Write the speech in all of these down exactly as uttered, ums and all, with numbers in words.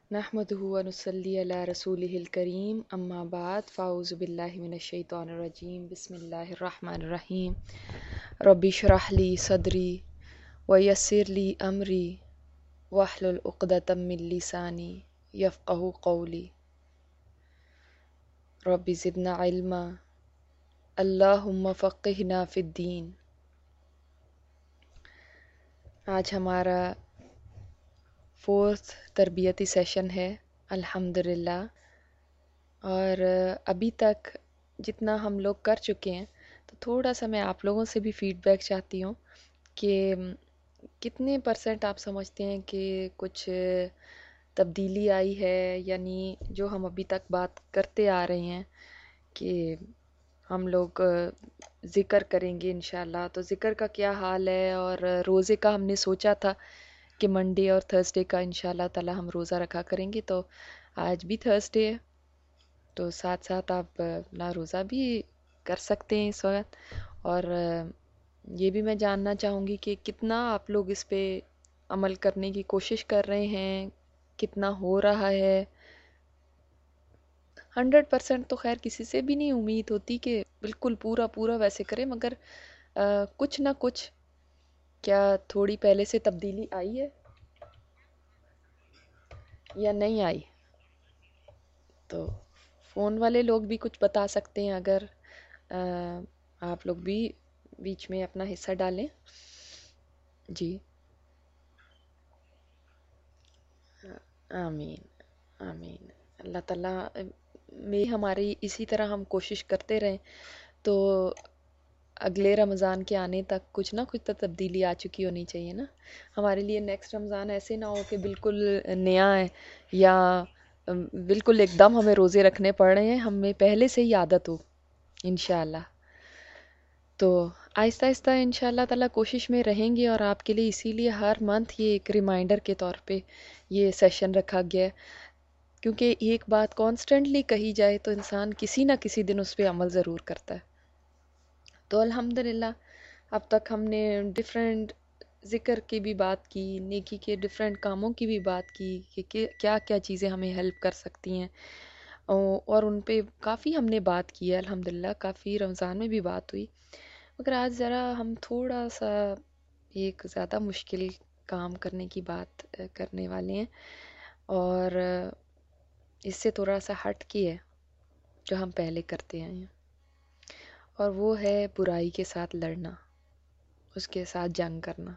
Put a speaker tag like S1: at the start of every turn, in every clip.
S1: نحمده ونصلي على رسوله الكريم اما بعد فاعوذ بالله من الشيطان الرجيم بسم الله الرحمن الرحيم ربي اشرح لي صدري ويسر لي امري واحلل عقدة من لساني يفقهوا قولي ربي زدنا علما اللهم فقهنا في الدين۔ آج ہمارا فورتھ تربیتی سیشن ہے الحمدللہ، اور ابھی تک جتنا ہم لوگ کر چکے ہیں تو تھوڑا سا میں آپ لوگوں سے بھی فیڈ بیک چاہتی ہوں کہ کتنے پرسنٹ آپ سمجھتے ہیں کہ کچھ تبدیلی آئی ہے، یعنی جو ہم ابھی تک بات کرتے آ رہے ہیں کہ ہم لوگ ذکر کریں گے انشاءاللہ، تو ذکر کا کیا حال ہے، اور روزے کا ہم نے سوچا تھا کہ منڈے اور تھرسڈے کا انشاءاللہ تعالی ہم روزہ رکھا کریں گے، تو آج بھی تھرسڈے ہے تو ساتھ ساتھ آپ اپنا روزہ بھی کر سکتے ہیں اس وقت۔ اور یہ بھی میں جاننا چاہوں گی کہ کتنا آپ لوگ اس پہ عمل کرنے کی کوشش کر رہے ہیں، کتنا ہو رہا ہے۔ ہنڈریڈ پرسینٹ تو خیر کسی سے بھی نہیں امید ہوتی کہ بالکل پورا پورا ویسے کرے، مگر آ، کچھ نہ کچھ کیا تھوڑی پہلے سے تبدیلی آئی ہے یا نہیں آئی؟ تو فون والے لوگ بھی کچھ بتا سکتے ہیں، اگر آ، آپ لوگ بھی بیچ میں اپنا حصہ ڈالیں۔ جی آمین آمین۔ اللہ تعالیٰ میں ہماری اسی طرح ہم کوشش کرتے رہیں تو اگلے رمضان کے آنے تک کچھ نہ کچھ تو تبدیلی آ چکی ہونی چاہیے نا، ہمارے لیے نیکسٹ رمضان ایسے نہ ہو کہ بالکل نیا ہے یا بالکل ایک دم ہمیں روزے رکھنے پڑ رہے ہیں، ہمیں پہلے سے ہی عادت ہو انشاءاللہ۔ تو آہستہ آہستہ انشاءاللہ تعالیٰ کوشش میں رہیں گے، اور آپ کے لیے اسی لیے ہر منتھ یہ ایک ریمائنڈر کے طور پہ یہ سیشن رکھا گیا ہے، کیونکہ ایک بات کانسٹنٹلی کہی جائے تو انسان کسی نہ کسی دن اس پہ عمل ضرور کرتا ہے۔ تو الحمدللہ اب تک ہم نے ڈیفرنٹ ذکر کی بھی بات کی، نیکی کے ڈیفرنٹ کاموں کی بھی بات کی کہ کیا کیا چیزیں ہمیں ہیلپ کر سکتی ہیں، اور ان پہ کافی ہم نے بات کی ہے الحمدللہ، کافی رمضان میں بھی بات ہوئی۔ مگر آج ذرا ہم تھوڑا سا ایک زیادہ مشکل کام کرنے کی بات کرنے والے ہیں، اور اس سے تھوڑا سا ہٹ کے ہے جو ہم پہلے کرتے آئے ہیں، اور وہ ہے برائی کے ساتھ لڑنا، اس کے ساتھ جنگ کرنا۔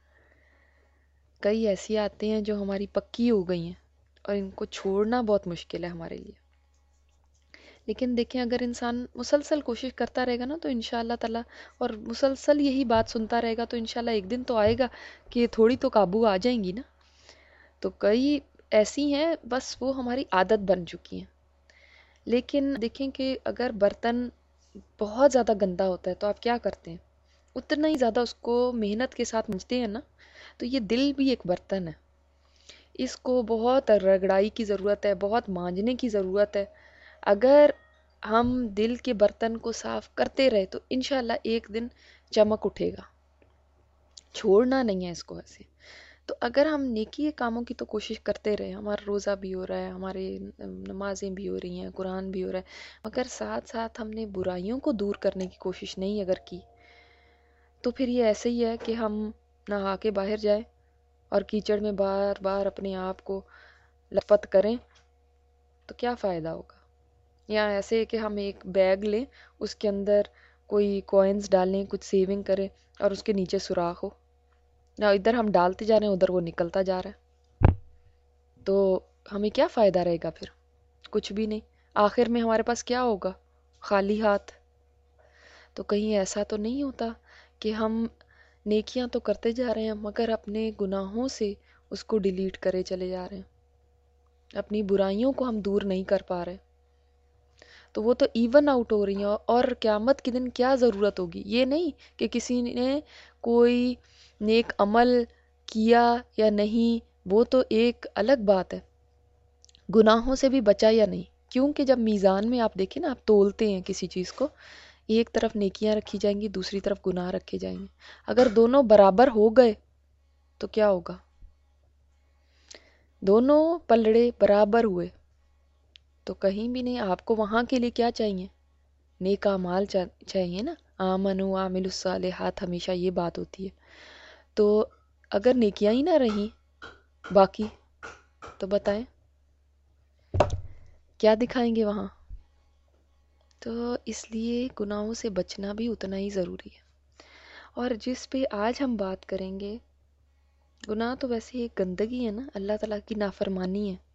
S1: کئی ایسی آتے ہیں جو ہماری پکی ہو گئی ہیں اور ان کو چھوڑنا بہت مشکل ہے ہمارے لیے، لیکن دیکھیں اگر انسان مسلسل کوشش کرتا رہے گا نا تو انشاءاللہ تعالیٰ، اور مسلسل یہی بات سنتا رہے گا تو انشاءاللہ ایک دن تو آئے گا کہ تھوڑی تو قابو آ جائیں گی نا۔ تو کئی ایسی ہیں بس وہ ہماری عادت بن چکی ہیں، لیکن دیکھیں کہ اگر برتن بہت زیادہ گندا ہوتا ہے تو آپ کیا کرتے ہیں؟ اتنا ہی زیادہ اس کو محنت کے ساتھ مانجتے ہیں نا۔ تو یہ دل بھی ایک برتن ہے، اس کو بہت رگڑائی کی ضرورت ہے، بہت مانجنے کی ضرورت ہے۔ اگر ہم دل کے برتن کو صاف کرتے رہے تو انشاءاللہ ایک دن چمک اٹھے گا، چھوڑنا نہیں ہے اس کو ایسے۔ تو اگر ہم نیکی کے کاموں کی تو کوشش کرتے رہے، ہمارا روزہ بھی ہو رہا ہے، ہمارے نمازیں بھی ہو رہی ہیں، قرآن بھی ہو رہا ہے، مگر ساتھ ساتھ ہم نے برائیوں کو دور کرنے کی کوشش نہیں اگر کی، تو پھر یہ ایسے ہی ہے کہ ہم نہا کے باہر جائیں اور کیچڑ میں بار بار اپنے آپ کو لپت کریں تو کیا فائدہ ہوگا؟ یا ایسے کہ ہم ایک بیگ لیں، اس کے اندر کوئی کوئنز ڈالیں، کچھ سیونگ کریں اور اس کے نیچے سوراخ ہو، نہ ادھر ہم ڈالتے جا رہے ہیں ادھر وہ نکلتا جا رہا ہے، تو ہمیں کیا فائدہ رہے گا پھر؟ کچھ بھی نہیں، آخر میں ہمارے پاس کیا ہوگا؟ خالی ہاتھ۔ تو کہیں ایسا تو نہیں ہوتا کہ ہم نیکیاں تو کرتے جا رہے ہیں مگر اپنے گناہوں سے اس کو ڈیلیٹ کرے چلے جا رہے ہیں، اپنی برائیوں کو ہم دور نہیں کر پا رہے، تو وہ تو ایون آؤٹ ہو رہی ہیں، اور قیامت کے دن کیا ضرورت ہوگی؟ یہ نہیں کہ کسی نے کوئی نیک عمل کیا یا نہیں، وہ تو ایک الگ بات ہے، گناہوں سے بھی بچا یا نہیں، کیونکہ جب میزان میں آپ دیکھیں نا، آپ تولتے ہیں کسی چیز کو، ایک طرف نیکیاں رکھی جائیں گی، دوسری طرف گناہ رکھے جائیں گے، اگر دونوں برابر ہو گئے تو کیا ہوگا؟ دونوں پلڑے برابر ہوئے تو کہیں بھی نہیں. آپ کو وہاں کے لیے کیا چاہیے؟ نیک اعمال چاہیے نا. آمنوا وعملوا الصالحات، ہمیشہ یہ بات ہوتی ہے. تو اگر نیکیاں ہی نہ رہیں باقی، تو بتائیں کیا دکھائیں گے وہاں؟ تو اس لیے گناہوں سے بچنا بھی اتنا ہی ضروری ہے. اور جس پہ آج ہم بات کریں گے، گناہ تو ویسے ایک گندگی ہے نا، اللہ تعالیٰ کی نافرمانی ہے.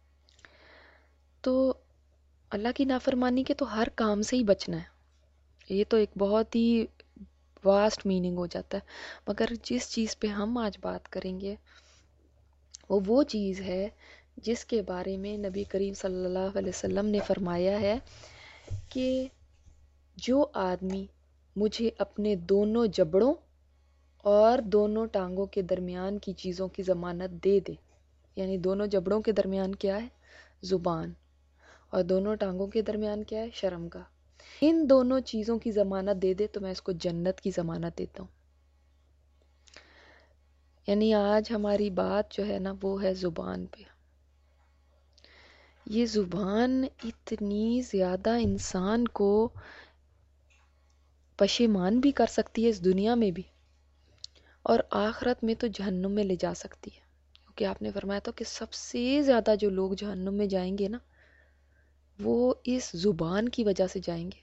S1: تو اللہ کی نافرمانی کے تو ہر کام سے ہی بچنا ہے. یہ تو ایک بہت ہی واسٹ میننگ ہو جاتا ہے. مگر جس چیز پہ ہم آج بات کریں گے وہ وہ چیز ہے جس کے بارے میں نبی کریم صلی اللہ علیہ وسلم نے فرمایا ہے کہ جو آدمی مجھے اپنے دونوں جبڑوں اور دونوں ٹانگوں کے درمیان کی چیزوں کی ضمانت دے دے. یعنی دونوں جبڑوں کے درمیان کیا ہے؟ زبان. اور دونوں ٹانگوں کے درمیان کیا ہے؟ شرمگاہ. ان دونوں چیزوں کی ضمانت دے دے تو میں اس کو جنت کی ضمانت دیتا ہوں. یعنی آج ہماری بات جو ہے نا وہ ہے زبان پہ. یہ زبان اتنی زیادہ انسان کو پشیمان بھی کر سکتی ہے اس دنیا میں بھی، اور آخرت میں تو جہنم میں لے جا سکتی ہے. کیونکہ آپ نے فرمایا تھا کہ سب سے زیادہ جو لوگ جہنم میں جائیں گے نا وہ اس زبان کی وجہ سے جائیں گے.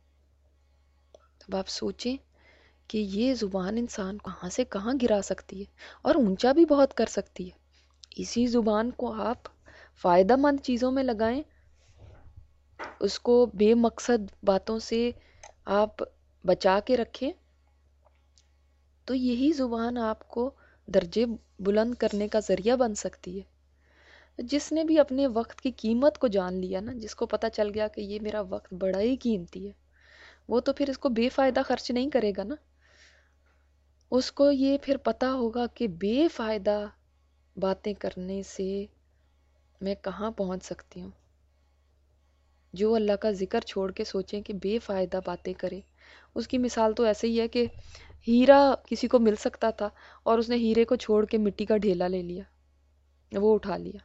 S1: اب آپ سوچیں کہ یہ زبان انسان کو کہاں سے کہاں گرا سکتی ہے اور اونچا بھی بہت کر سکتی ہے. اسی زبان کو آپ فائدہ مند چیزوں میں لگائیں، اس کو بے مقصد باتوں سے آپ بچا کے رکھیں، تو یہی زبان آپ کو درجے بلند کرنے کا ذریعہ بن سکتی ہے. جس نے بھی اپنے وقت کی قیمت کو جان لیا نا، جس کو پتہ چل گیا کہ یہ میرا وقت بڑا ہی قیمتی ہے، وہ تو پھر اس کو بے فائدہ خرچ نہیں کرے گا نا. اس کو یہ پھر پتہ ہوگا کہ بے فائدہ باتیں کرنے سے میں کہاں پہنچ سکتی ہوں. جو اللہ کا ذکر چھوڑ کے سوچیں کہ بے فائدہ باتیں کرے، اس کی مثال تو ایسے ہی ہے کہ ہیرا کسی کو مل سکتا تھا اور اس نے ہیرے کو چھوڑ کے مٹی کا ڈھیلا لے لیا، وہ اٹھا لیا.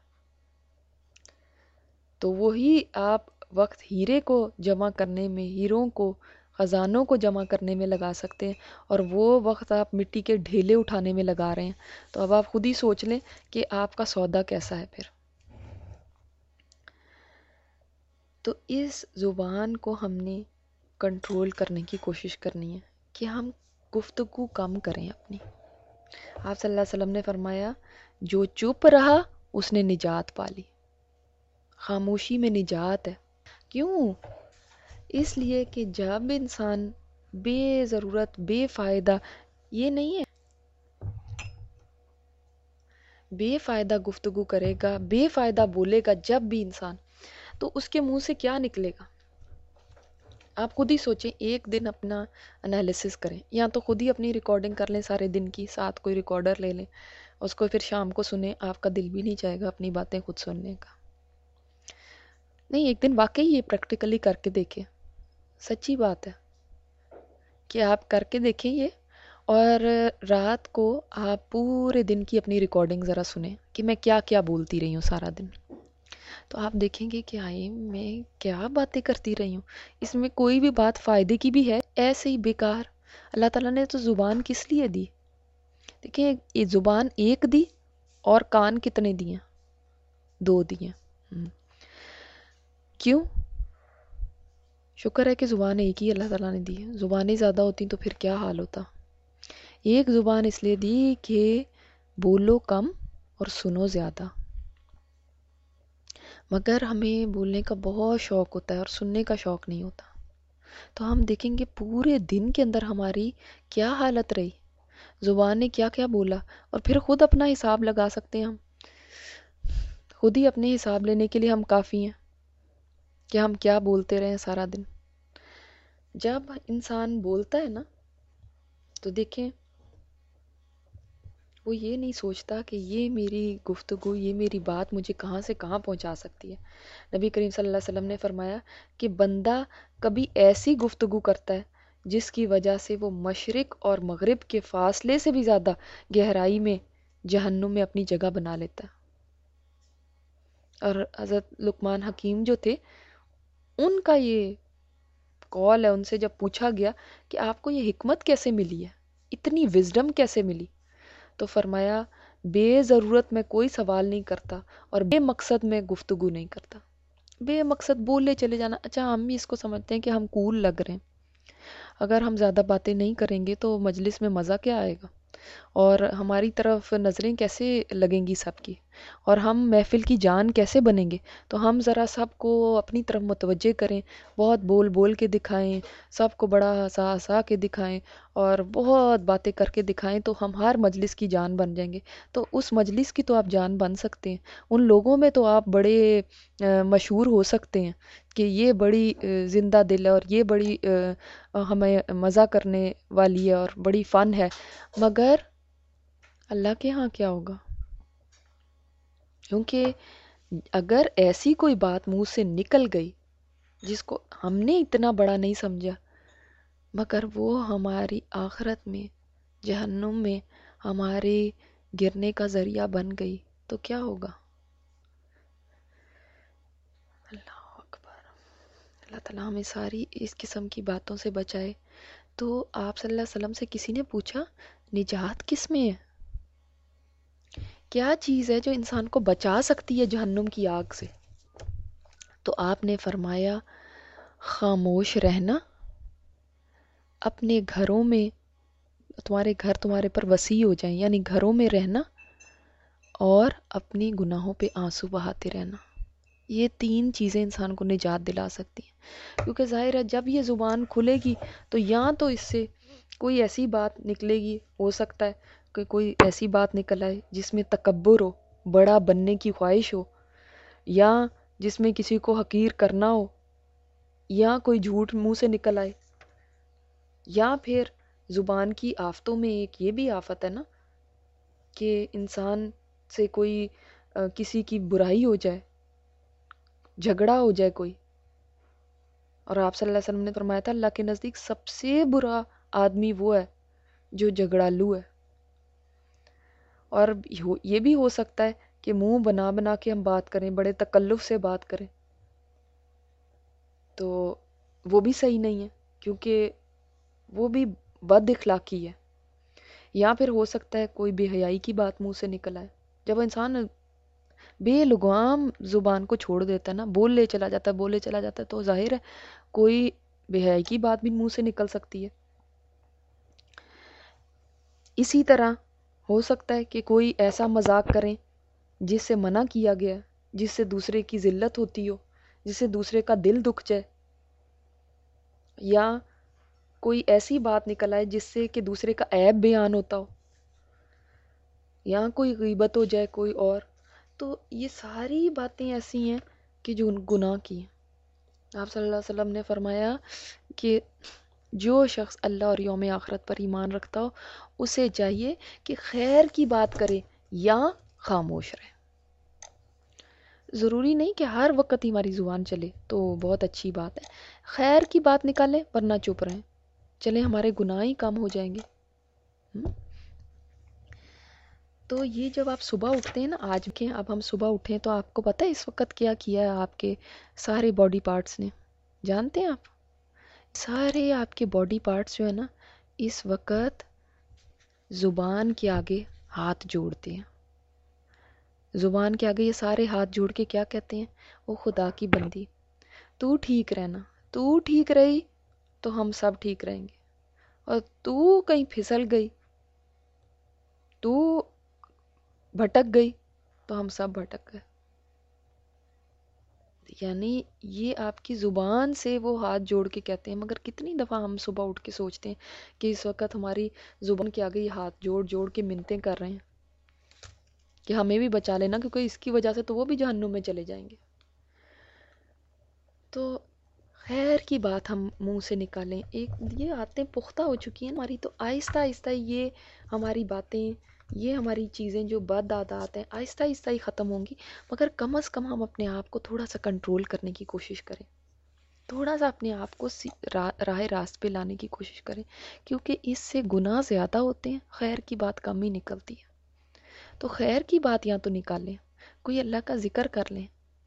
S1: تو وہی آپ وقت ہیرے کو جمع کرنے میں، ہیروں کو، خزانوں کو جمع کرنے میں لگا سکتے ہیں، اور وہ وقت آپ مٹی کے ڈھیلے اٹھانے میں لگا رہے ہیں. تو اب آپ خود ہی سوچ لیں کہ آپ کا سودا کیسا ہے پھر. تو اس زبان کو ہم نے کنٹرول کرنے کی کوشش کرنی ہے کہ ہم گفتگو کم کریں اپنی. آپ صلی اللہ علیہ وسلم نے فرمایا جو چپ رہا اس نے نجات پالی. خاموشی میں نجات ہے. کیوں؟ اس لیے کہ جب انسان بے ضرورت بے فائدہ، یہ نہیں ہے بے فائدہ گفتگو کرے گا، بے فائدہ بولے گا جب بھی انسان، تو اس کے منہ سے کیا نکلے گا؟ آپ خود ہی سوچیں. ایک دن اپنا انالیسس کریں، یا تو خود ہی اپنی ریکارڈنگ کر لیں سارے دن کی، ساتھ کوئی ریکارڈر لے لیں، اس کو پھر شام کو سنیں. آپ کا دل بھی نہیں چاہے گا اپنی باتیں خود سننے کا. نہیں، ایک دن واقعی یہ پریکٹیکلی کر کے دیکھیں. سچی بات ہے کہ آپ کر کے دیکھیں یہ، اور رات کو آپ پورے دن کی اپنی ریکارڈنگ ذرا سنیں کہ میں کیا کیا بولتی رہی ہوں سارا دن. تو آپ دیکھیں گے کہ آئے میں کیا باتیں کرتی رہی ہوں. اس میں کوئی بھی بات فائدے کی بھی ہے؟ ایسے ہی بیکار. اللہ تعالیٰ نے تو زبان کس لیے دی؟ دیکھیں، یہ زبان ایک دی اور کان کتنے دیے؟ دو دیے. کیوں؟ شکر ہے کہ زبان ایک ہی اللہ تعالیٰ نے دی ہے. زبانیں زیادہ ہوتی تو پھر کیا حال ہوتا. ایک زبان اس لیے دی کہ بولو کم اور سنو زیادہ. مگر ہمیں بولنے کا بہت شوق ہوتا ہے اور سننے کا شوق نہیں ہوتا. تو ہم دیکھیں گے پورے دن کے اندر ہماری کیا حالت رہی، زبان نے کیا کیا بولا، اور پھر خود اپنا حساب لگا سکتے ہیں. ہم خود ہی اپنے حساب لینے کے لیے ہم کافی ہیں کہ ہم کیا بولتے رہے سارا دن. جب انسان بولتا ہے نا تو دیکھیں وہ یہ نہیں سوچتا کہ یہ میری گفتگو، یہ میری بات مجھے کہاں سے کہاں پہنچا سکتی ہے. نبی کریم صلی اللہ علیہ وسلم نے فرمایا کہ بندہ کبھی ایسی گفتگو کرتا ہے جس کی وجہ سے وہ مشرق اور مغرب کے فاصلے سے بھی زیادہ گہرائی میں جہنم میں اپنی جگہ بنا لیتا ہے. اور حضرت لقمان حکیم جو تھے ان کا یہ کال ہے، ان سے جب پوچھا گیا کہ آپ کو یہ حکمت کیسے ملی ہے، اتنی وزڈم کیسے ملی، تو فرمایا بے ضرورت میں کوئی سوال نہیں کرتا اور بے مقصد میں گفتگو نہیں کرتا. بے مقصد بولے چلے جانا. اچھا ہم بھی اس کو سمجھتے ہیں کہ ہم کول لگ رہے ہیں، اگر ہم زیادہ باتیں نہیں کریں گے تو مجلس میں مزہ کیا آئے گا، اور ہماری طرف نظریں کیسے لگیں گی سب کی، اور ہم محفل کی جان کیسے بنیں گے. تو ہم ذرا سب کو اپنی طرف متوجہ کریں، بہت بول بول کے دکھائیں، سب کو بڑا ہنسا ہنسا کے دکھائیں اور بہت باتیں کر کے دکھائیں، تو ہم ہر مجلس کی جان بن جائیں گے. تو اس مجلس کی تو آپ جان بن سکتے ہیں، ان لوگوں میں تو آپ بڑے مشہور ہو سکتے ہیں کہ یہ بڑی زندہ دل ہے اور یہ بڑی ہمیں مزہ کرنے والی ہے اور بڑی فن ہے. مگر اللہ کے ہاں کیا ہوگا؟ کیونکہ اگر ایسی کوئی بات منہ سے نکل گئی جس کو ہم نے اتنا بڑا نہیں سمجھا، مگر وہ ہماری آخرت میں جہنم میں ہمارے گرنے کا ذریعہ بن گئی، تو کیا ہوگا؟ اللہ اکبر. اللہ تعالیٰ ہمیں ساری اس قسم کی باتوں سے بچائے. تو آپ صلی اللہ علیہ وسلم سے کسی نے پوچھا نجات کس میں ہے؟ کیا چیز ہے جو انسان کو بچا سکتی ہے جہنم کی آگ سے؟ تو آپ نے فرمایا خاموش رہنا، اپنے گھروں میں، تمہارے گھر تمہارے پر وسیع ہو جائیں، یعنی گھروں میں رہنا، اور اپنی گناہوں پہ آنسو بہاتے رہنا. یہ تین چیزیں انسان کو نجات دلا سکتی ہیں. کیونکہ ظاہر ہے جب یہ زبان کھلے گی تو یا تو اس سے کوئی ایسی بات نکلے گی، ہو سکتا ہے کہ کوئی ایسی بات نکل آئے جس میں تکبر ہو، بڑا بننے کی خواہش ہو، یا جس میں کسی کو حقیر کرنا ہو، یا کوئی جھوٹ منہ سے نکل آئے، یا پھر زبان کی آفتوں میں ایک یہ بھی آفت ہے نا کہ انسان سے کوئی کسی کی برائی ہو جائے، جھگڑا ہو جائے کوئی. اور آپ صلی اللہ علیہ وسلم نے فرمایا تھا اللہ کے نزدیک سب سے برا آدمی وہ ہے جو جھگڑالو ہے. اور یہ بھی ہو سکتا ہے کہ منہ بنا بنا کے ہم بات کریں، بڑے تکلف سے بات کریں، تو وہ بھی صحیح نہیں ہے کیونکہ وہ بھی بد اخلاقی ہے. یا پھر ہو سکتا ہے کوئی بے حیائی کی بات منہ سے نکل آئے. جب انسان بے لگام زبان کو چھوڑ دیتا ہے نا، بول لے چلا جاتا ہے بولے چلا جاتا ہے، تو ظاہر ہے کوئی بے حیائی کی بات بھی منہ سے نکل سکتی ہے. اسی طرح ہو سکتا ہے کہ کوئی ایسا مذاق کریں جس سے منع کیا گیا، جس سے دوسرے کی ذلت ہوتی ہو، جس سے دوسرے کا دل دکھ جائے، یا کوئی ایسی بات نکل آئے جس سے کہ دوسرے کا عیب بیان ہوتا ہو، یا کوئی غیبت ہو جائے کوئی اور. تو یہ ساری باتیں ایسی ہیں کہ جو گناہ کی ہیں. آپ صلی اللہ علیہ وسلم نے فرمایا کہ جو شخص اللہ اور یوم آخرت پر ایمان رکھتا ہو اسے چاہیے کہ خیر کی بات کرے یا خاموش رہے. ضروری نہیں کہ ہر وقت ہی ہماری زبان چلے تو بہت اچھی بات ہے، خیر کی بات نکالیں ورنہ چپ رہیں، چلیں ہمارے گناہ ہی کم ہو جائیں گے. تو یہ جب آپ صبح اٹھتے ہیں نا، آج کے اب ہم صبح اٹھیں تو آپ کو پتہ ہے اس وقت کیا کیا ہے آپ کے سارے باڈی پارٹس نے؟ جانتے ہیں آپ؟ سارے آپ کے باڈی پارٹس جو ہے نا اس وقت زبان کے آگے ہاتھ جوڑتے ہیں. زبان کے آگے یہ سارے ہاتھ جوڑ کے کیا کہتے ہیں؟ وہ خدا کی بندی، تو ٹھیک رہنا، تو ٹھیک رہی تو ہم سب ٹھیک رہیں گے، اور تو کہیں پھسل گئی، تو بھٹک گئی تو ہم سب بھٹک گئے. یعنی یہ آپ کی زبان سے وہ ہاتھ جوڑ کے کہتے ہیں. مگر کتنی دفعہ ہم صبح اٹھ کے سوچتے ہیں کہ اس وقت ہماری زبان کے آگے یہ ہاتھ جوڑ جوڑ کے منتیں کر رہے ہیں کہ ہمیں بھی بچا لینا، کیونکہ اس کی وجہ سے تو وہ بھی جہنم میں چلے جائیں گے. تو خیر کی بات ہم منہ سے نکالیں. ایک یہ عادتیں پختہ ہو چکی ہیں ہماری، تو آہستہ آہستہ یہ ہماری باتیں، یہ ہماری چیزیں جو بد عادات ہیں آہستہ آہستہ ہی ختم ہوں گی. مگر کم از کم ہم اپنے آپ کو تھوڑا سا کنٹرول کرنے کی کوشش کریں، تھوڑا سا اپنے آپ کو راہ راست پہ لانے کی کوشش کریں، کیونکہ اس سے گناہ زیادہ ہوتے ہیں، خیر کی بات کم ہی نکلتی ہے. تو خیر کی بات یا تو نکالیں، کوئی اللہ کا ذکر کر لیں،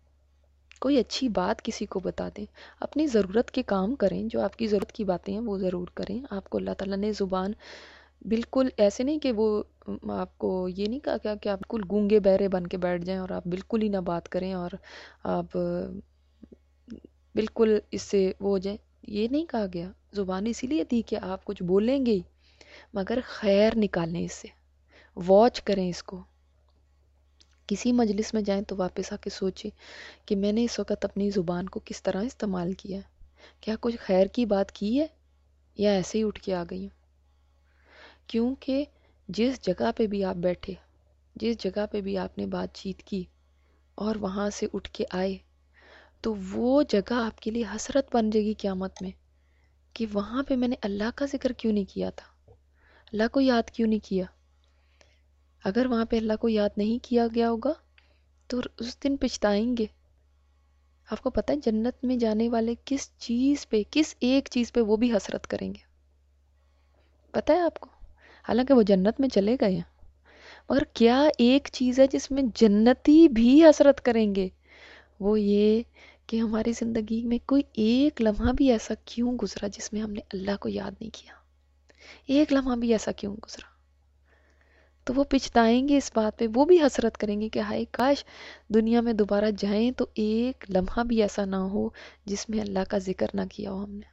S1: کوئی اچھی بات کسی کو بتا دیں، اپنی ضرورت کے کام کریں، جو آپ کی ضرورت کی باتیں ہیں وہ ضرور کریں. آپ کو اللہ تعالیٰ نے زبان بالکل ایسے نہیں کہ وہ آپ کو یہ نہیں کہا کہ آپ بالکل گونگے بہرے بن کے بیٹھ جائیں اور آپ بالکل ہی نہ بات کریں اور آپ بالکل اس سے وہ ہو جائیں، یہ نہیں کہا گیا. زبان اسی لیے دی کہ آپ کچھ بولیں گے مگر خیر نکالیں اس سے، واچ کریں اس کو. کسی مجلس میں جائیں تو واپس آ کے سوچیں کہ میں نے اس وقت اپنی زبان کو کس طرح استعمال کیا ہے، کیا کچھ خیر کی بات کی ہے یا ایسے ہی اٹھ کے آ گئی ہوں. کیونکہ جس جگہ پہ بھی آپ بیٹھے، جس جگہ پہ بھی آپ نے بات چیت کی اور وہاں سے اٹھ کے آئے تو وہ جگہ آپ کے لیے حسرت بن جائے گی قیامت میں کہ وہاں پہ میں نے اللہ کا ذکر کیوں نہیں کیا تھا، اللہ کو یاد کیوں نہیں کیا. اگر وہاں پہ اللہ کو یاد نہیں کیا گیا ہوگا تو اس دن پچھتائیں گے. آپ کو پتہ ہے جنت میں جانے والے کس چیز پہ، کس ایک چیز پہ وہ بھی حسرت کریں گے، پتہ ہے آپ کو؟ حالانکہ وہ جنت میں چلے گئے ہیں مگر کیا ایک چیز ہے جس میں جنتی بھی حسرت کریں گے، وہ یہ کہ ہماری زندگی میں کوئی ایک لمحہ بھی ایسا کیوں گزرا جس میں ہم نے اللہ کو یاد نہیں کیا، ایک لمحہ بھی ایسا کیوں گزرا. تو وہ پچھتائیں گے اس بات پہ، وہ بھی حسرت کریں گے کہ ہائے کاش دنیا میں دوبارہ جائیں تو ایک لمحہ بھی ایسا نہ ہو جس میں اللہ کا ذکر نہ کیا ہو ہم نے.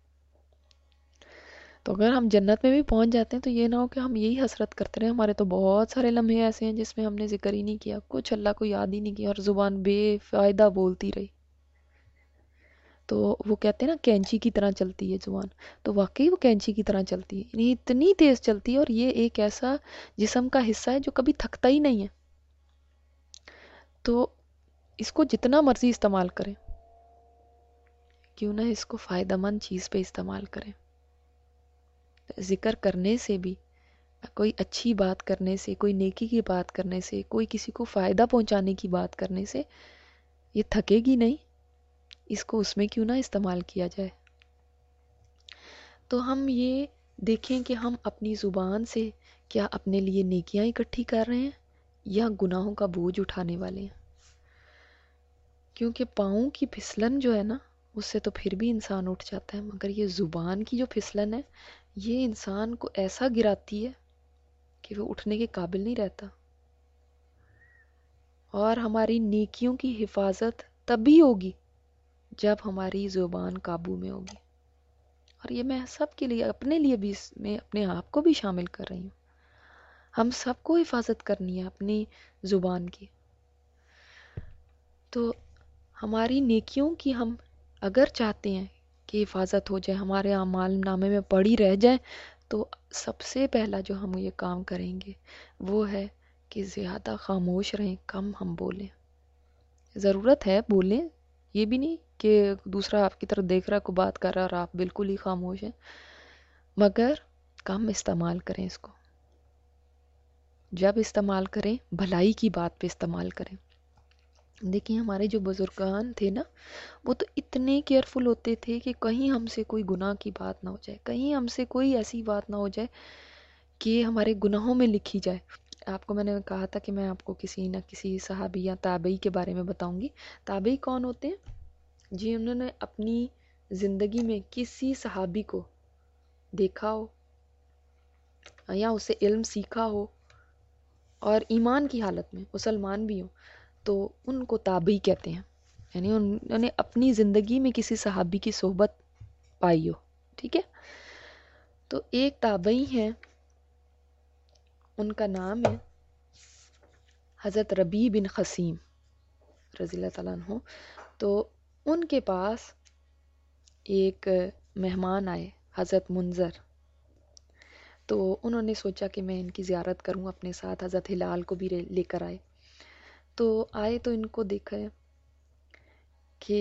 S1: تو اگر ہم جنت میں بھی پہنچ جاتے ہیں تو یہ نہ ہو کہ ہم یہی حسرت کرتے رہے ہمارے تو بہت سارے لمحے ایسے ہیں جس میں ہم نے ذکر ہی نہیں کیا، کچھ اللہ کو یاد ہی نہیں کیا اور زبان بے فائدہ بولتی رہی. تو وہ کہتے ہیں نا کینچی کی طرح چلتی ہے زبان، تو واقعی وہ کینچی کی طرح چلتی ہے، یعنی اتنی تیز چلتی ہے اور یہ ایک ایسا جسم کا حصہ ہے جو کبھی تھکتا ہی نہیں ہے. تو اس کو جتنا مرضی استعمال کریں، کیوں نہ اس کو فائدہ مند چیز پہ استعمال کریں. ذکر کرنے سے بھی، کوئی اچھی بات کرنے سے، کوئی نیکی کی بات کرنے سے، کوئی کسی کو فائدہ پہنچانے کی بات کرنے سے یہ تھکے گی نہیں، اس کو اس میں کیوں نہ استعمال کیا جائے. تو ہم یہ دیکھیں کہ ہم اپنی زبان سے کیا اپنے لیے نیکیاں اکٹھی کر رہے ہیں یا گناہوں کا بوجھ اٹھانے والے ہیں. کیونکہ پاؤں کی پھسلن جو ہے نا اس سے تو پھر بھی انسان اٹھ جاتا ہے، مگر یہ زبان کی جو پھسلن ہے یہ انسان کو ایسا گراتی ہے کہ وہ اٹھنے کے قابل نہیں رہتا. اور ہماری نیکیوں کی حفاظت تبھی ہوگی جب ہماری زبان قابو میں ہوگی. اور یہ میں سب کے لیے، اپنے لیے بھی، اس میں اپنے آپ کو بھی شامل کر رہی ہوں. ہم سب کو حفاظت کرنی ہے اپنی زبان کی. تو ہماری نیکیوں کی ہم اگر چاہتے ہیں کہ حفاظت ہو جائے، ہمارے اعمال نامے میں پڑی رہ جائے، تو سب سے پہلا جو ہم یہ کام کریں گے وہ ہے کہ زیادہ خاموش رہیں، کم ہم بولیں. ضرورت ہے بولیں، یہ بھی نہیں کہ دوسرا آپ کی طرف دیکھ رہا ہے کو بات کر رہا اور آپ بالکل ہی خاموش ہیں، مگر کم استعمال کریں اس کو. جب استعمال کریں بھلائی کی بات پہ استعمال کریں. دیکھیں ہمارے جو بزرگان تھے نا وہ تو اتنے کیئرفل ہوتے تھے کہ کہیں ہم سے کوئی گناہ کی بات نہ ہو جائے، کہیں ہم سے کوئی ایسی بات نہ ہو جائے کہ ہمارے گناہوں میں لکھی جائے. آپ کو میں نے کہا تھا کہ میں آپ کو کسی نہ کسی صحابی یا تابعی کے بارے میں بتاؤں گی. تابعی کون ہوتے ہیں؟ جی انہوں نے اپنی زندگی میں کسی صحابی کو دیکھا ہو یا اسے علم سیکھا ہو اور ایمان کی حالت میں مسلمان بھی ہوں تو ان کو تابعی کہتے ہیں. یعنی انہوں نے اپنی زندگی میں کسی صحابی کی صحبت پائی ہو. ٹھیک ہے، تو ایک تابعی ہیں، ان کا نام ہے حضرت ربیع بن خثیم رضی اللہ تعالیٰ عنہ. تو ان کے پاس ایک مہمان آئے حضرت منذر. تو انہوں نے سوچا کہ میں ان کی زیارت کروں، اپنے ساتھ حضرت ہلال کو بھی لے کر آئے. تو آئے تو ان کو دیکھا کہ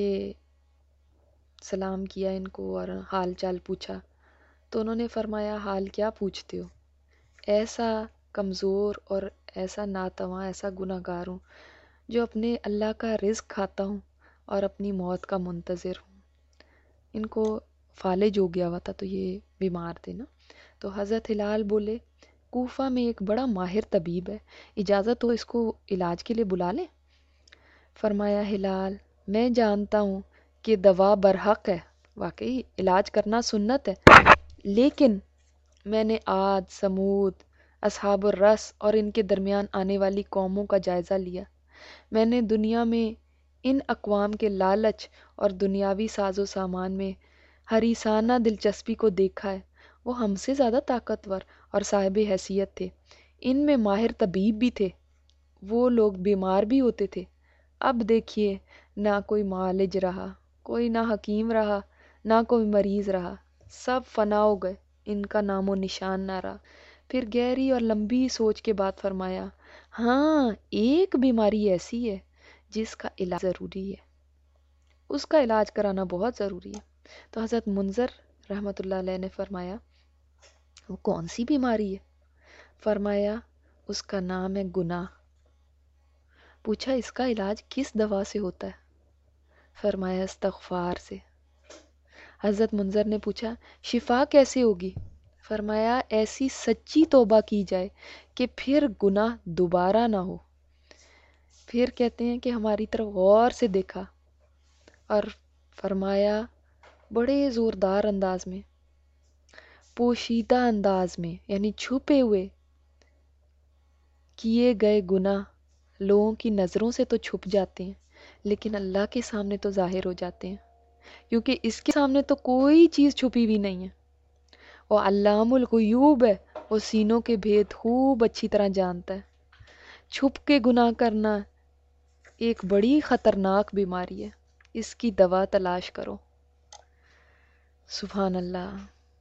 S1: سلام کیا ان کو اور حال چال پوچھا. تو انہوں نے فرمایا حال کیا پوچھتے ہو، ایسا کمزور اور ایسا ناتواں، ایسا گناہ گار ہوں جو اپنے اللہ کا رزق کھاتا ہوں اور اپنی موت کا منتظر ہوں. ان کو فالج ہو گیا ہوا تھا تو یہ بیمار تھے نا. تو حضرت ہلال بولے کوفہ میں ایک بڑا ماہر طبیب ہے، اجازت ہو اس کو علاج کے لیے بلا لیں. فرمایا ہلال میں جانتا ہوں کہ دوا برحق ہے، واقعی علاج کرنا سنت ہے، لیکن میں نے عاد، سمود، اصحاب الرس اور ان کے درمیان آنے والی قوموں کا جائزہ لیا۔ میں نے دنیا میں ان اقوام کے لالچ اور دنیاوی ساز و سامان میں حریصانہ دلچسپی کو دیکھا ہے۔ وہ ہم سے زیادہ طاقتور اور صاحب حیثیت تھے، ان میں ماہر طبیب بھی تھے، وہ لوگ بیمار بھی ہوتے تھے۔ اب دیکھیے، نہ کوئی معالج رہا، کوئی نہ حکیم رہا، نہ کوئی مریض رہا، سب فنا ہو گئے، ان کا نام و نشان نہ رہا۔ پھر گہری اور لمبی سوچ کے بعد فرمایا، ہاں، ایک بیماری ایسی ہے جس کا علاج ضروری ہے، اس کا علاج کرانا بہت ضروری ہے۔ تو حضرت منذر رحمۃ اللہ علیہ نے فرمایا، وہ کون سی بیماری ہے؟ فرمایا، اس کا نام ہے گناہ۔ پوچھا، اس کا علاج کس دوا سے ہوتا ہے؟ فرمایا، استغفار سے۔ حضرت منذر نے پوچھا، شفا کیسے ہوگی؟ فرمایا، ایسی سچی توبہ کی جائے کہ پھر گناہ دوبارہ نہ ہو۔ پھر کہتے ہیں کہ ہماری طرف غور سے دیکھا اور فرمایا بڑے زوردار انداز میں، پوشیدہ انداز میں، یعنی چھپے ہوئے کیے گئے گناہ لوگوں کی نظروں سے تو چھپ جاتے ہیں، لیکن اللہ کے سامنے تو ظاہر ہو جاتے ہیں، کیونکہ اس کے سامنے تو کوئی چیز چھپی ہوئی نہیں ہے۔ وہ علام الغیوب ہے، وہ سینوں کے بھید خوب اچھی طرح جانتا ہے۔ چھپ کے گناہ کرنا ایک بڑی خطرناک بیماری ہے، اس کی دوا تلاش کرو۔ سبحان اللہ۔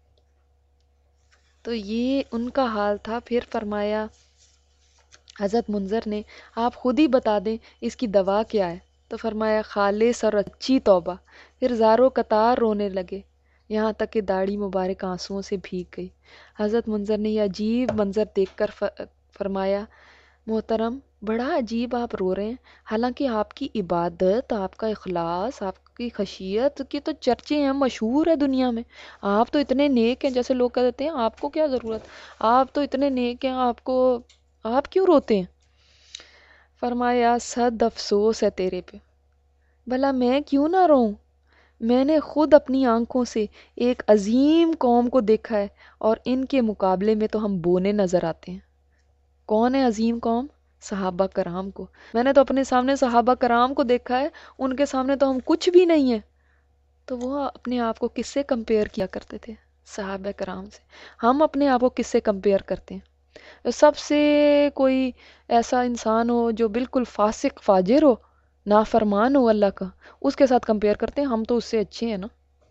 S1: تو یہ ان کا حال تھا۔ پھر فرمایا حضرت منذر نے، آپ خود ہی بتا دیں اس کی دوا کیا ہے؟ تو فرمایا، خالص اور اچھی توبہ۔ پھر زاروں قطار رونے لگے، یہاں تک کہ داڑھی مبارک آنسوؤں سے بھیگ گئی۔ حضرت منذر نے یہ عجیب منظر دیکھ کر فرمایا، محترم، بڑا عجیب آپ رو رہے ہیں، حالانکہ آپ کی عبادت، آپ کا اخلاص، آپ کی خشیت کی تو چرچے ہیں، مشہور ہے دنیا میں۔ آپ تو اتنے نیک ہیں، جیسے لوگ کہتے ہیں آپ کو کیا ضرورت، آپ تو اتنے نیک ہیں، آپ کو آپ کیوں روتے ہیں؟ فرمایا، صد افسوس ہے تیرے پہ، بھلا میں کیوں نہ روؤں؟ میں نے خود اپنی آنکھوں سے ایک عظیم قوم کو دیکھا ہے، اور ان کے مقابلے میں تو ہم بونے نظر آتے ہیں۔ کون ہے عظیم قوم؟ صحابہ کرام کو۔ میں نے تو اپنے سامنے صحابہ کرام کو دیکھا ہے، ان کے سامنے تو ہم کچھ بھی نہیں ہیں۔ تو وہ اپنے آپ کو کس سے کمپیئر کیا کرتے تھے؟ صحابہ کرام سے۔ ہم اپنے آپ کو کس سے کمپیئر کرتے ہیں؟ سب سے کوئی ایسا انسان ہو جو بالکل فاسق فاجر ہو، نافرمان ہو اللہ کا، اس کے ساتھ کمپیئر کرتے ہیں، ہم تو اس سے اچھے ہیں نا۔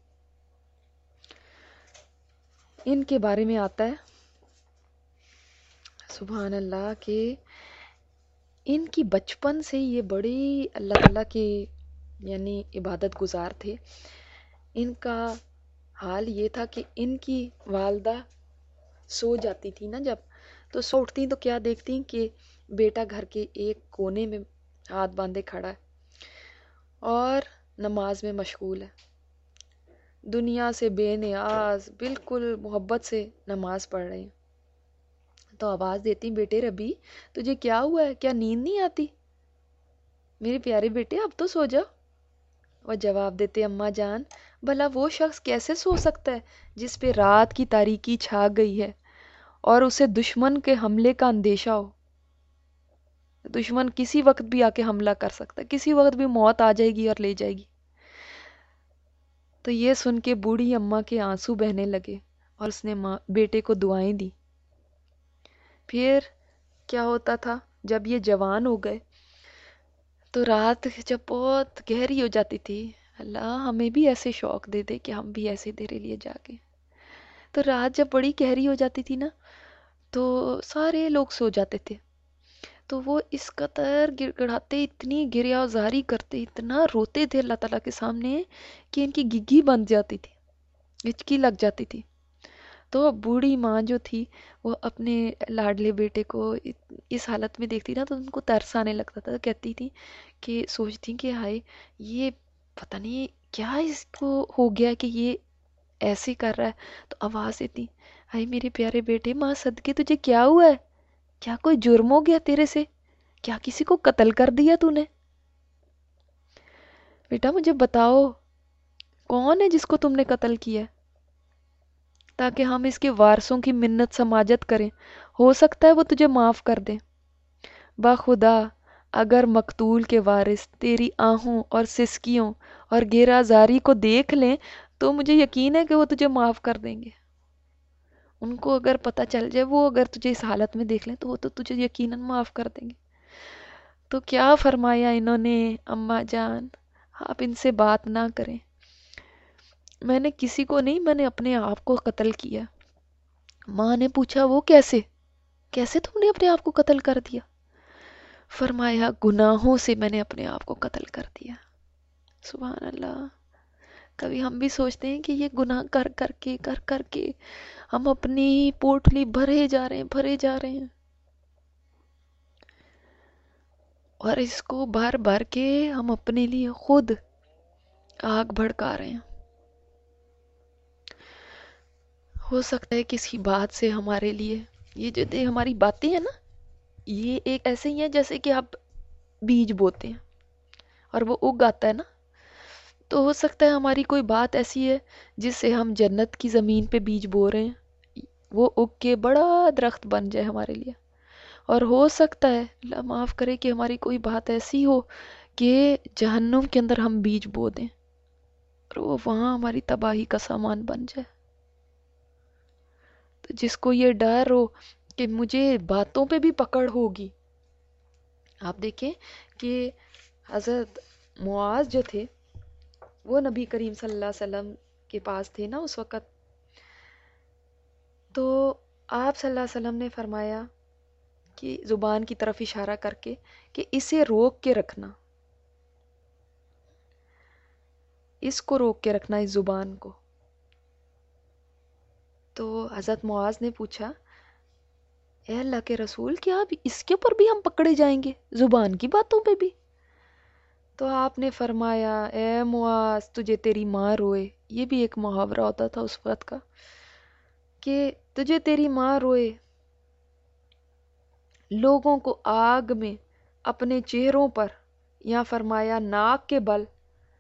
S1: ان کے بارے میں آتا ہے سبحان اللہ کہ ان کی بچپن سے یہ بڑی اللہ تعالیٰ کے یعنی عبادت گزار تھے۔ ان کا حال یہ تھا کہ ان کی والدہ سو جاتی تھی نا، جب تو سو اٹھتی تو کیا دیکھتی کہ بیٹا گھر کے ایک کونے میں ہاتھ باندھے کھڑا ہے اور نماز میں مشغول ہے، دنیا سے بے نیاز، بالکل محبت سے نماز پڑھ رہے ہیں۔ تو آواز دیتی، بیٹے ربی، تجھے کیا ہوا ہے؟ کیا نیند نہیں آتی؟ میرے پیارے بیٹے اب تو سو جاؤ۔ وہ جواب دیتے، اماں جان، بھلا وہ شخص کیسے سو سکتا ہے جس پہ رات کی تاریکی چھا گئی ہے اور اسے دشمن کے حملے کا اندیشہ ہو؟ دشمن کسی وقت بھی آ کے حملہ کر سکتا ہے، کسی وقت بھی موت آ جائے گی اور لے جائے گی۔ تو یہ سن کے بوڑھی اماں کے آنسو بہنے لگے اور اس نے ماں بیٹے کو دعائیں دی۔ پھر کیا ہوتا تھا، جب یہ جوان ہو گئے تو رات جب بہت گہری ہو جاتی تھی، اللہ ہمیں بھی ایسے شوق دے دے کہ ہم بھی ایسے تیرے لیے جاگیں۔ تو رات جب بڑی گہری ہو جاتی تھی نا، تو سارے لوگ سو جاتے تھے، تو وہ اس قدر گر گڑاتے، اتنی گریہ زاری کرتے، اتنا روتے تھے اللہ تعالیٰ کے سامنے کہ ان کی گگھی بند جاتی تھی، ہچکی لگ جاتی تھی۔ تو بوڑھی ماں جو تھی وہ اپنے لاڈلے بیٹے کو اس حالت میں دیکھتی نا تو ان کو ترس آنے لگتا تھا، کہتی تھی کہ سوچتی کہ ہائے یہ پتہ نہیں کیا اس کو ہو گیا کہ یہ ایسے کر رہا ہے۔ تو آواز دیتی، ہائے میرے پیارے بیٹے، ماں صدقے تجھے کیا ہوا ہے؟ کیا کوئی جرم ہو گیا تیرے سے؟ کیا کسی کو قتل کر دیا تو نے؟ بیٹا مجھے بتاؤ کون ہے جس کو تم نے قتل کیا ہے، تاکہ ہم اس کے وارثوں کی منت سماجت کریں، ہو سکتا ہے وہ تجھے معاف کر دیں۔ بخدا اگر مقتول کے وارث تیری آہوں اور سسکیوں اور گیرازاری کو دیکھ لیں تو مجھے یقین ہے کہ وہ تجھے معاف کر دیں گے۔ ان کو اگر پتہ چل جائے، وہ اگر تجھے اس حالت میں دیکھ لیں تو وہ تو تجھے یقیناً معاف کر دیں گے۔ تو کیا فرمایا انہوں نے، اماں جان آپ ان سے بات نہ کریں، میں نے کسی کو نہیں، میں نے اپنے آپ کو قتل کیا۔ ماں نے پوچھا وہ کیسے کیسے تم نے اپنے آپ کو قتل کر دیا؟ فرمایا گناہوں سے میں نے اپنے آپ کو قتل کر دیا۔ سبحان اللہ۔ کبھی ہم بھی سوچتے ہیں کہ یہ گناہ کر کر کے کر کر کے ہم اپنی پوٹلی بھرے جا رہے ہیں بھرے جا رہے ہیں، اور اس کو بھر بھر کے ہم اپنے لیے خود آگ بھڑکا رہے ہیں۔ ہو سکتا ہے کسی بات سے ہمارے لیے یہ جو دے ہماری باتیں ہیں نا، یہ ایک ایسے ہی ہیں جیسے کہ آپ بیج بوتے ہیں اور وہ اگ آتا ہے نا، تو ہو سکتا ہے ہماری کوئی بات ایسی ہے جس سے ہم جنت کی زمین پہ بیج بو رہے ہیں، وہ اگ کے بڑا درخت بن جائے ہمارے لیے۔ اور ہو سکتا ہے اللہ معاف کرے کہ ہماری کوئی بات ایسی ہو کہ جہنم کے اندر ہم بیج بو دیں اور وہ وہاں ہماری تباہی کا سامان بن جائے۔ تو جس کو یہ ڈر ہو کہ مجھے باتوں پہ بھی پکڑ ہوگی، آپ دیکھیں کہ حضرت معاذ جو تھے وہ نبی کریم صلی اللہ علیہ وسلم کے پاس تھے نا اس وقت، تو آپ صلی اللہ علیہ وسلم نے فرمایا کہ زبان کی طرف اشارہ کر کے کہ اسے روک کے رکھنا، اس کو روک کے رکھنا، اس زبان کو۔ تو حضرت معاذ نے پوچھا اے اللہ کے رسول کیا اب اس کے اوپر بھی ہم پکڑے جائیں گے، زبان کی باتوں پہ بھی؟ تو آپ نے فرمایا اے معاذ تجھے تیری ماں روئے، یہ بھی ایک محاورہ ہوتا تھا اس وقت کا، کہ تجھے تیری ماں روئے، لوگوں کو آگ میں اپنے چہروں پر یا فرمایا ناک کے بل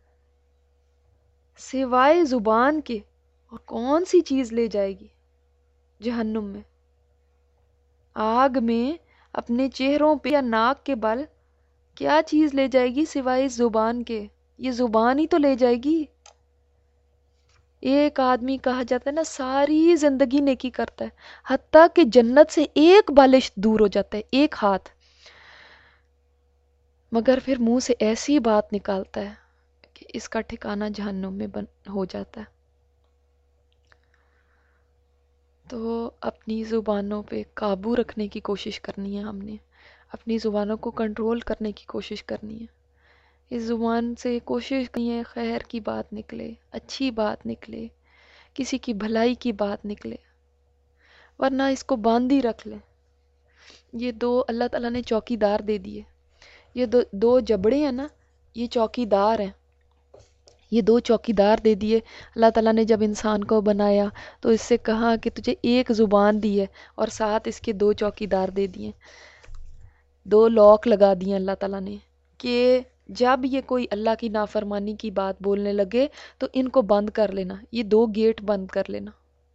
S1: سوائے زبان کے اور کون سی چیز لے جائے گی جہنم میں؟ آگ میں اپنے چہروں پہ یا ناک کے بل کیا چیز لے جائے گی سوائے زبان کے؟ یہ زبان ہی تو لے جائے گی۔ ایک آدمی کہا جاتا ہے نا ساری زندگی نیکی کرتا ہے حتیٰ کہ جنت سے ایک بالش دور ہو جاتا ہے، ایک ہاتھ، مگر پھر منہ سے ایسی بات نکالتا ہے کہ اس کا ٹھکانہ جہنم میں بن ہو جاتا ہے۔ تو اپنی زبانوں پہ قابو رکھنے کی کوشش کرنی ہے، ہم نے اپنی زبانوں کو کنٹرول کرنے کی کوشش کرنی ہے۔ اس زبان سے کوشش کرنی ہے خیر کی بات نکلے، اچھی بات نکلے، کسی کی بھلائی کی بات نکلے، ورنہ اس کو باندھ ہی رکھ لیں۔ یہ دو اللہ تعالیٰ نے چوکی دار دے دیے، یہ دو دو جبڑے ہیں نا، یہ چوکی دار ہیں، یہ دو چوکی دار دے دیے۔ اللہ تعالیٰ نے جب انسان کو بنایا تو اس سے کہا کہ تجھے ایک زبان دی ہے اور ساتھ اس کے دو چوکی دار دے دیے، دو لاک لگا دیے اللہ تعالیٰ نے، کہ جب یہ کوئی اللہ کی نافرمانی کی بات بولنے لگے تو ان کو بند کر لینا، یہ دو گیٹ بند کر لینا۔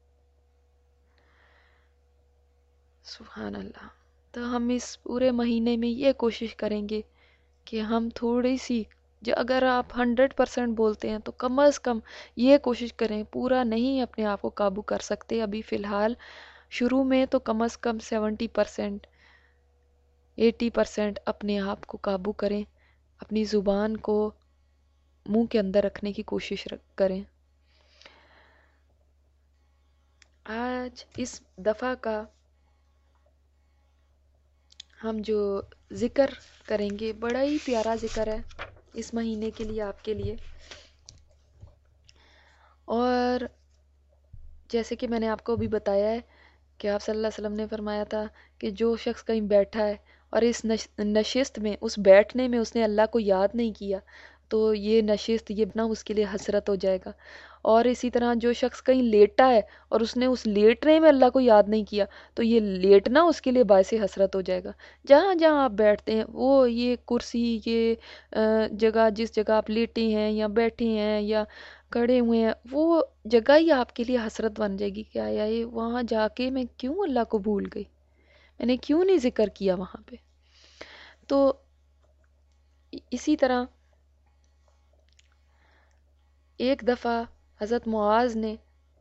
S1: سبحان اللہ۔ تو ہم اس پورے مہینے میں یہ کوشش کریں گے کہ ہم تھوڑی سی، جو اگر آپ ہنڈریڈ پرسینٹ بولتے ہیں تو کم از کم یہ کوشش کریں، پورا نہیں اپنے آپ کو قابو کر سکتے ابھی فی الحال، شروع میں تو کم از کم سیونٹی پرسینٹ ایٹی پرسینٹ اپنے آپ کو قابو کریں، اپنی زبان کو منہ کے اندر رکھنے کی کوشش کریں۔ آج اس دفعہ کا ہم جو ذکر کریں گے بڑا ہی پیارا ذکر ہے اس مہینے کے لیے، آپ کے لیے۔ اور جیسے کہ میں نے آپ کو بھی بتایا ہے کہ آپ صلی اللہ علیہ وسلم نے فرمایا تھا کہ جو شخص کہیں بیٹھا ہے اور اس نشست میں، اس بیٹھنے میں اس نے اللہ کو یاد نہیں کیا تو یہ نشست یہ نا اس کے لیے حسرت ہو جائے گا. اور اسی طرح جو شخص کہیں لیٹا ہے اور اس نے اس لیٹنے میں اللہ کو یاد نہیں کیا تو یہ لیٹنا اس کے لیے باعث حسرت ہو جائے گا. جہاں جہاں آپ بیٹھتے ہیں وہ یہ کرسی یہ جگہ جس جگہ آپ لیٹے ہیں یا بیٹھے ہیں یا کھڑے ہوئے ہیں وہ جگہ ہی آپ کے لیے حسرت بن جائے گی کہ آیا یہ وہاں جا کے میں کیوں اللہ کو بھول گئی, میں نے کیوں نہیں ذکر کیا وہاں پہ. تو اسی طرح ایک دفعہ حضرت معاذ نے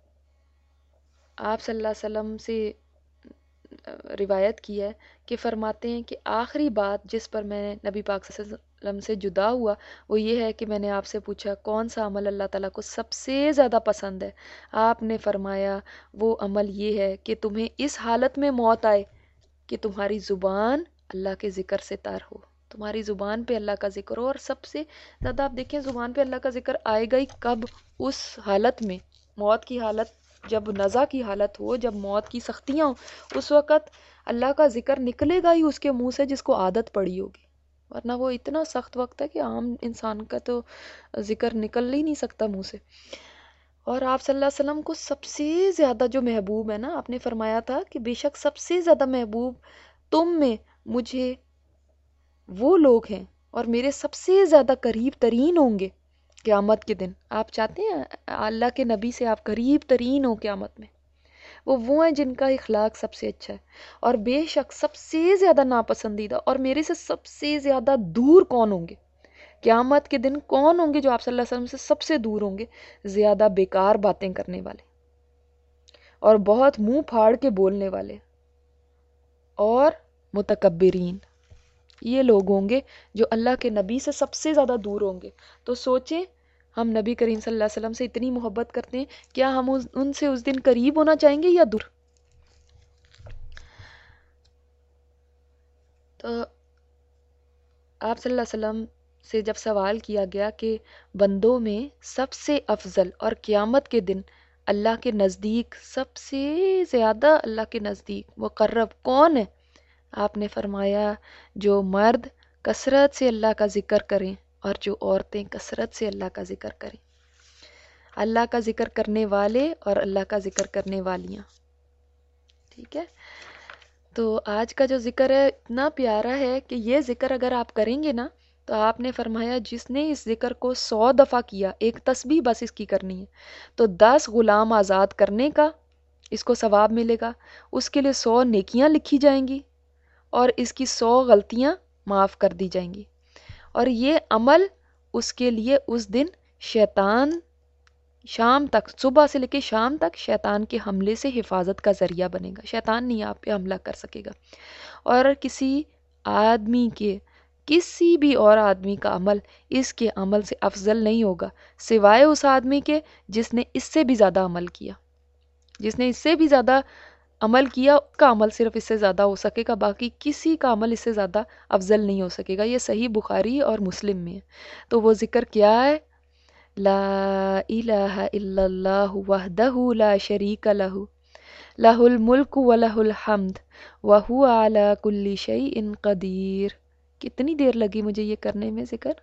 S1: آپ صلی اللہ علیہ وسلم سے روایت کی ہے کہ فرماتے ہیں کہ آخری بات جس پر میں نے نبی پاک صلی اللہ علیہ وسلم سے جدا ہوا وہ یہ ہے کہ میں نے آپ سے پوچھا کون سا عمل اللہ تعالیٰ کو سب سے زیادہ پسند ہے. آپ نے فرمایا وہ عمل یہ ہے کہ تمہیں اس حالت میں موت آئے کہ تمہاری زبان اللہ کے ذکر سے تر ہو, تمہاری زبان پہ اللہ کا ذکر ہو. اور سب سے زیادہ آپ دیکھیں زبان پہ اللہ کا ذکر آئے گا ہی کب, اس حالت میں موت کی حالت, جب نزا کی حالت ہو, جب موت کی سختیاں ہوں, اس وقت اللہ کا ذکر نکلے گا ہی اس کے منہ سے جس کو عادت پڑی ہوگی. ورنہ وہ اتنا سخت وقت ہے کہ عام انسان کا تو ذکر نکل ہی نہیں سکتا منہ سے. اور آپ صلی اللہ علیہ وسلم کو سب سے زیادہ جو محبوب ہے نا, آپ نے فرمایا تھا کہ بے شک سب سے زیادہ محبوب تم میں مجھے وہ لوگ ہیں اور میرے سب سے زیادہ قریب ترین ہوں گے قیامت کے دن. آپ چاہتے ہیں اللہ کے نبی سے آپ قریب ترین ہو قیامت میں, وہ وہ ہیں جن کا اخلاق سب سے اچھا ہے. اور بے شک سب سے زیادہ ناپسندیدہ اور میرے سے سب سے زیادہ دور کون ہوں گے قیامت کے دن, کون ہوں گے جو آپ صلی اللہ علیہ وسلم سے سب سے دور ہوں گے؟ زیادہ بیکار باتیں کرنے والے اور بہت منہ پھاڑ کے بولنے والے اور متکبرین. یہ لوگ ہوں گے جو اللہ کے نبی سے سب سے زیادہ دور ہوں گے. تو سوچیں ہم نبی کریم صلی اللہ علیہ وسلم سے اتنی محبت کرتے ہیں, کیا ہم ان سے اس دن قریب ہونا چاہیں گے یا دور؟ تو آپ صلی اللہ علیہ وسلم سے جب سوال کیا گیا کہ بندوں میں سب سے افضل اور قیامت کے دن اللہ کے نزدیک سب سے زیادہ اللہ کے نزدیک مقرب کون ہے, آپ نے فرمایا جو مرد کثرت سے اللہ کا ذکر کریں اور جو عورتیں کثرت سے اللہ کا ذکر کریں. اللہ کا ذکر کرنے والے اور اللہ کا ذکر کرنے والیاں. ٹھیک ہے, تو آج کا جو ذکر ہے اتنا پیارا ہے کہ یہ ذکر اگر آپ کریں گے نا تو آپ نے فرمایا جس نے اس ذکر کو سو دفعہ کیا, ایک تسبیح بس اس کی کرنی ہے, تو دس غلام آزاد کرنے کا اس کو ثواب ملے گا, اس کے لیے سو نیکیاں لکھی جائیں گی اور اس کی سو غلطیاں معاف کر دی جائیں گی. اور یہ عمل اس کے لیے اس دن شیطان شام تک, صبح سے لے کے شام تک شیطان کے حملے سے حفاظت کا ذریعہ بنے گا. شیطان نہیں آپ پہ حملہ کر سکے گا. اور کسی آدمی کے کسی بھی اور آدمی کا عمل اس کے عمل سے افضل نہیں ہوگا سوائے اس آدمی کے جس نے اس سے بھی زیادہ عمل کیا. جس نے اس سے بھی زیادہ عمل کیا اس کا عمل صرف اس سے زیادہ ہو سکے گا, باقی کسی کا عمل اس سے زیادہ افضل نہیں ہو سکے گا. یہ صحیح بخاری اور مسلم میں ہے. تو وہ ذکر کیا ہے؟ لا الہ الا اللہ وحدہ لا شریک لہ لہ الملک و لہ الحمد وہو علی کل شیء قدیر. کتنی دیر لگی مجھے یہ کرنے میں ذکر؟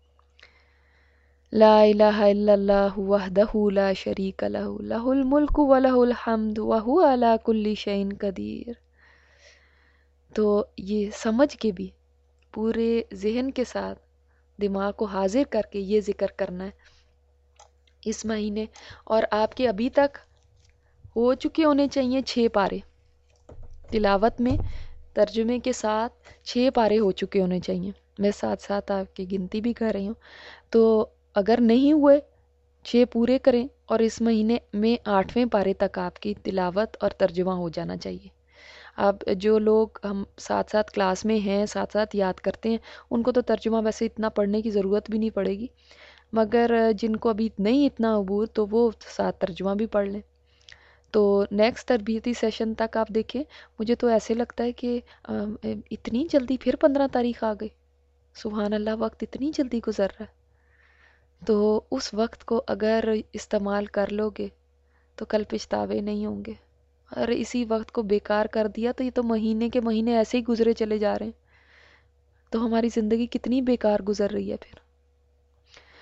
S1: لا الہ الا اللہ وحدہ لا شریک لہ لہ الملک و لہ الحمد وہو علی کل شیء قدیر. تو یہ سمجھ کے بھی پورے ذہن کے ساتھ دماغ کو حاضر کر کے یہ ذکر کرنا ہے اس مہینے. اور آپ کے ابھی تک ہو چکے ہونے چاہیے چھ پارے تلاوت میں, ترجمے کے ساتھ چھ پارے ہو چکے ہونے چاہیے. میں ساتھ ساتھ آپ کی گنتی بھی کر رہی ہوں. تو اگر نہیں ہوئے چھ پورے کریں اور اس مہینے میں آٹھویں پارے تک آپ کی تلاوت اور ترجمہ ہو جانا چاہیے. اب جو لوگ ہم ساتھ ساتھ کلاس میں ہیں ساتھ ساتھ یاد کرتے ہیں ان کو تو ترجمہ ویسے اتنا پڑھنے کی ضرورت بھی نہیں پڑے گی, مگر جن کو ابھی نہیں اتنا عبور تو وہ ساتھ ترجمہ بھی پڑھ لیں. تو نیکسٹ تربیتی سیشن تک آپ دیکھیں. مجھے تو ایسے لگتا ہے کہ اتنی جلدی پھر پندرہ تاریخ آ گئی. سبحان اللہ, وقت اتنی جلدی گزر رہا ہے. تو اس وقت کو اگر استعمال کر لو گے تو کل پچھتاوے نہیں ہوں گے. اور اسی وقت کو بیکار کر دیا تو یہ تو مہینے کے مہینے ایسے ہی گزرے چلے جا رہے ہیں. تو ہماری زندگی کتنی بیکار گزر رہی ہے پھر.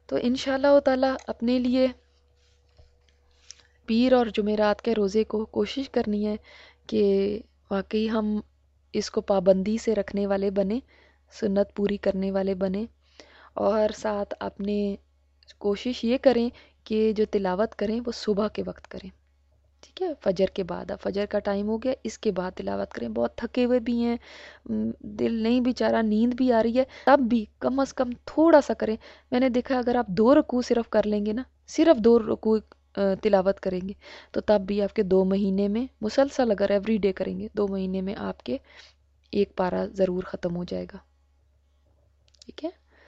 S1: تو انشاءاللہ تعالی اپنے لیے پیر اور جمعرات کے روزے کو کوشش کرنی ہے کہ واقعی ہم اس کو پابندی سے رکھنے والے بنیں، سنت پوری کرنے والے بنیں، اور ساتھ اپنے کوشش یہ کریں کہ جو تلاوت کریں وہ صبح کے وقت کریں، ٹھیک ہے، فجر کے بعد. اب فجر کا ٹائم ہو گیا، اس کے بعد تلاوت کریں. بہت تھکے ہوئے بھی ہیں، دل نہیں بیچارہ، نیند بھی آ رہی ہے، تب بھی کم از کم تھوڑا سا کریں. میں نے دیکھا اگر آپ دو رکوع صرف کر لیں گے نا، صرف دو رکوع تلاوت کریں گے، تو تب بھی آپ کے دو مہینے میں مسلسل اگر ایوری ڈے کریں گے، دو مہینے میں آپ کے ایک پارہ ضرور ختم ہو جائے گا. ٹھیک ہے،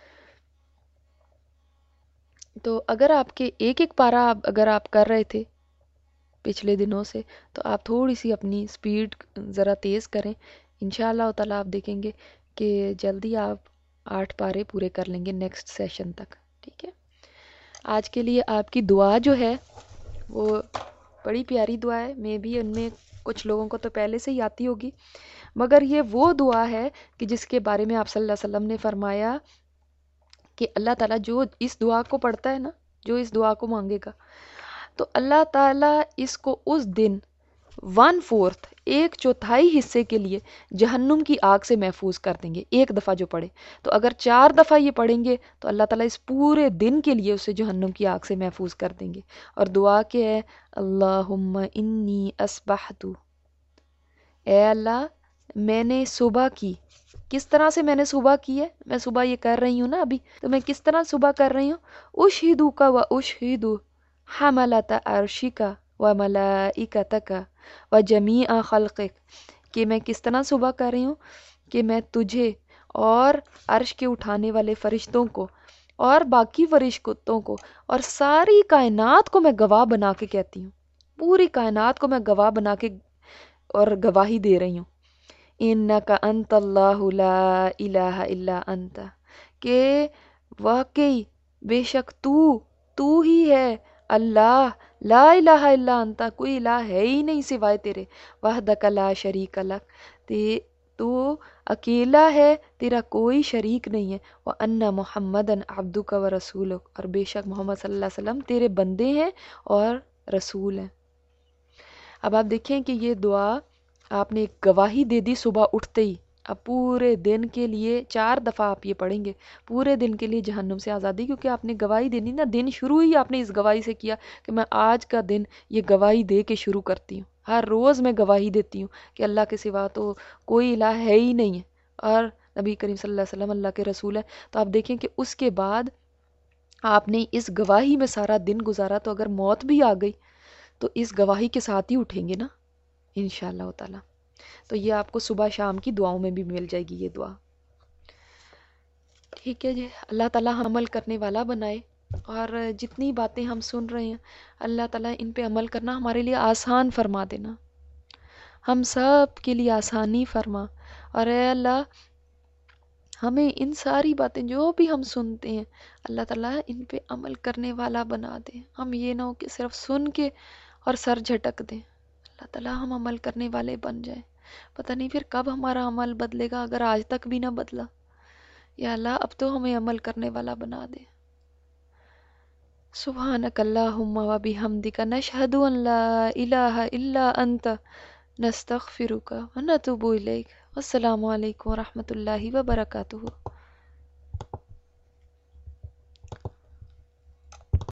S1: تو اگر آپ کے ایک ایک پارہ اگر آپ کر رہے تھے پچھلے دنوں سے، تو آپ تھوڑی سی اپنی سپیڈ ذرا تیز کریں. انشاءاللہ تعالیٰ آپ دیکھیں گے کہ جلدی آپ آٹھ پارے پورے کر لیں گے نیکسٹ سیشن تک. ٹھیک ہے، آج کے لیے آپ کی دعا جو ہے وہ بڑی پیاری دعا ہے. میں بھی ان میں کچھ لوگوں کو تو پہلے سے ہی آتی ہوگی، مگر یہ وہ دعا ہے کہ جس کے بارے میں آپ صلی اللہ علیہ وسلم نے فرمایا کہ اللہ تعالیٰ جو اس دعا کو پڑھتا ہے نا، جو اس دعا کو مانگے گا، تو اللہ تعالیٰ اس کو اس دن ون فورتھ ایک چوتھائی حصے کے لیے جہنم کی آگ سے محفوظ کر دیں گے، ایک دفعہ جو پڑھے. تو اگر چار دفعہ یہ پڑھیں گے تو اللہ تعالیٰ اس پورے دن کے لیے اسے جہنم کی آگ سے محفوظ کر دیں گے. اور دعا کیا ہے؟ اللہم انی اصبحت، اے اللہ میں نے صبح کی. کس طرح سے میں نے صبح کی ہے؟ میں صبح یہ کر رہی ہوں نا ابھی، تو میں کس طرح صبح کر رہی ہوں؟ اشہدو کا و اشہدو حملت عرشک و ملائکتک و جمیع خلقک، کہ میں کس طرح صبح کر رہی ہوں کہ میں تجھے اور عرش کے اٹھانے والے فرشتوں کو اور باقی فرشتوں کو اور ساری کائنات کو میں گواہ بنا کے کہتی ہوں، پوری کائنات کو میں گواہ بنا کے اور گواہی دے رہی ہوں، انک انت اللہ لا الہ الا انت، کہ واقعی بے شک تو تو ہی ہے اللہ، لا الہ الا انت، کوئی الہ ہے ہی نہیں سوائے تیرے، وحدک لا شریک لک، تے تو اکیلا ہے، تیرا کوئی شریک نہیں ہے، وَأَنَّ مُحَمَّدًا عَبْدُكَ وَرَسُولُكَ، اور بے شک محمد صلی اللہ علیہ وسلم تیرے بندے ہیں اور رسول ہیں. اب آپ دیکھیں کہ یہ دعا آپ نے ایک گواہی دے دی صبح اٹھتے ہی. اب پورے دن کے لیے چار دفعہ آپ یہ پڑھیں گے، پورے دن کے لیے جہنم سے آزادی، کیونکہ آپ نے گواہی دینی نا. دن شروع ہی آپ نے اس گواہی سے کیا کہ میں آج کا دن یہ گواہی دے کے شروع کرتی ہوں. ہر روز میں گواہی دیتی ہوں کہ اللہ کے سوا تو کوئی الہ ہے ہی نہیں ہے اور نبی کریم صلی اللہ علیہ وسلم اللہ کے رسول ہے. تو آپ دیکھیں کہ اس کے بعد آپ نے اس گواہی میں سارا دن گزارا، تو اگر موت بھی آ گئی تو اس گواہی کے ساتھ ہی اٹھیں گے نا انشاءاللہ تعالی. تو یہ آپ کو صبح شام کی دعاؤں میں بھی مل جائے گی یہ دعا. ٹھیک ہے جی، اللہ تعالی ہم عمل کرنے والا بنائے، اور جتنی باتیں ہم سن رہے ہیں اللہ تعالیٰ ان پہ عمل کرنا ہمارے لیے آسان فرما دینا، ہم سب کے لیے آسانی فرما. اور اے اللہ ہمیں ان ساری باتیں جو بھی ہم سنتے ہیں اللہ تعالیٰ ان پہ عمل کرنے والا بنا دے. ہم یہ نہ ہو کہ صرف سن کے اور سر جھٹک دیں. اللہ تعالیٰ ہم عمل کرنے والے بن جائیں. پتہ نہیں پھر کب ہمارا عمل بدلے گا اگر آج تک بھی نہ بدلا. یا اللہ اب تو ہمیں عمل کرنے والا بنا دے. سبحانک اللہم و بحمدک نشہد ان لا الہ الا انت نستغفرک و نتوب الیک. السلام علیکم و رحمۃ اللہ وبرکاتہ.